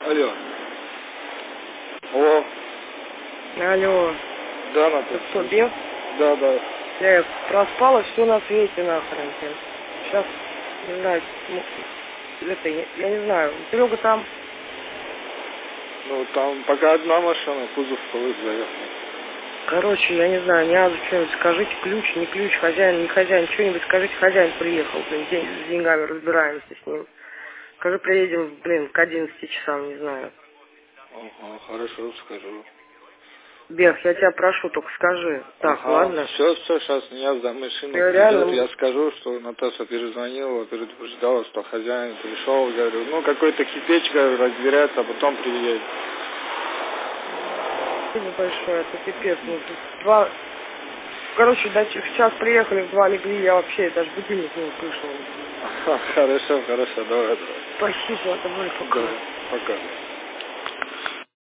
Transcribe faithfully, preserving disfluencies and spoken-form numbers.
Алло. О. Алло. Да, Наталья. Это что, Бег? Да, да. Я проспала все на свете нахрен. Сейчас, не знаю, ну, это, я, я не знаю, Серега там. Ну, там пока одна машина, кузов полы заехал. Короче, я не знаю, не надо что-нибудь скажите, ключ, не ключ, хозяин, не хозяин, что-нибудь скажите, хозяин приехал, блин, день, с деньгами разбираемся с ним. Скажи, приедем, блин, к одиннадцати часам, не знаю. Ага, хорошо, скажу. Бег, я тебя прошу, только скажи. Так, Ага, ладно? все, все, сейчас меня за машину Я придет, реально... я скажу, что Наташа перезвонила, предупреждала, что хозяин пришел, говорю, ну какой-то кипеч, говорю, разбирается, а потом приедет. Спасибо большое, это пипец. Ну, два... Короче, да, сейчас приехали, в два легли, я вообще даже будильник не услышал. Хорошо, хорошо, давай, давай. Спасибо, давай, пока. Да, пока.